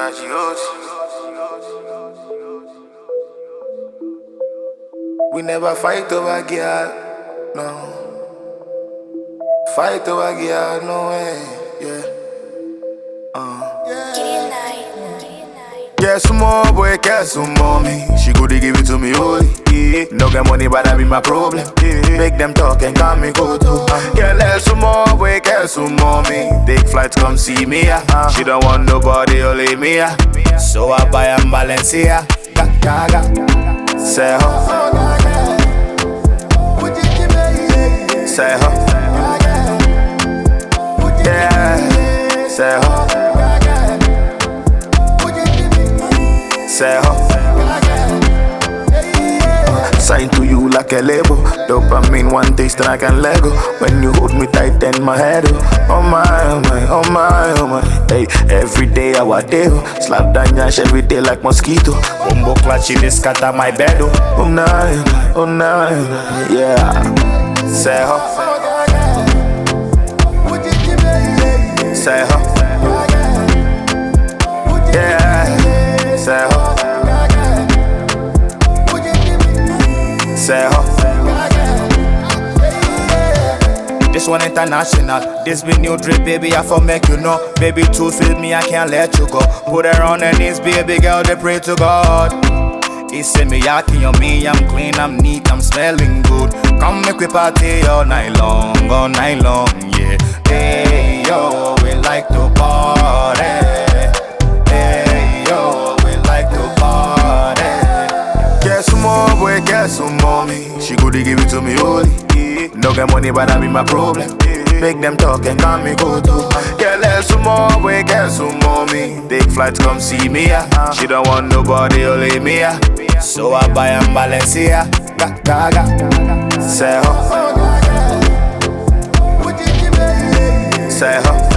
We never fight over girl, no. Fight over girl, no way, yeah. Get some more, boy, get some more me. She go to give it to me, holy. Yeah. No get money, but that be my problem. Yeah. Make them talk and call me go to. Yeah, let some more, boy, get some more me. Take flights, come see me, yeah. She don't want nobody, only me, yeah. So I buy a Balenciaga, gaga. Say ho. Say ho. Yeah. Say ho. Say ho. Sign to you like a label. Dopamine, one taste and I can let go. When you hold me tight, then my head oh my, oh my, oh my, oh my. Hey, every day I want to slap down yash every day like mosquito. Bumbo clutch in this scatter my bed oh nah, yeah. Say ho. Say ho. Yeah. Say ho. Say ho. This one international. This be new drip, baby. I for make you know. Baby, to feel me, I can't let you go. Put her on her knees, baby girl. They pray to God. He say me yaki on me. I'm clean, I'm neat, I'm smelling good. Come make we party all night long, yeah. Hey yo, we like to party. Hey yo, we like to party. Get some more, boy, get some more me. She go to give it to me, holy. No get money, but that be my problem. Make them talk and call me go to. Yeah, let some more, boy, get some more me. Take flights, come see me, yeah. She don't want nobody, only me, yeah. So I buy a Balenciaga, gaga. Say ho. Say ho.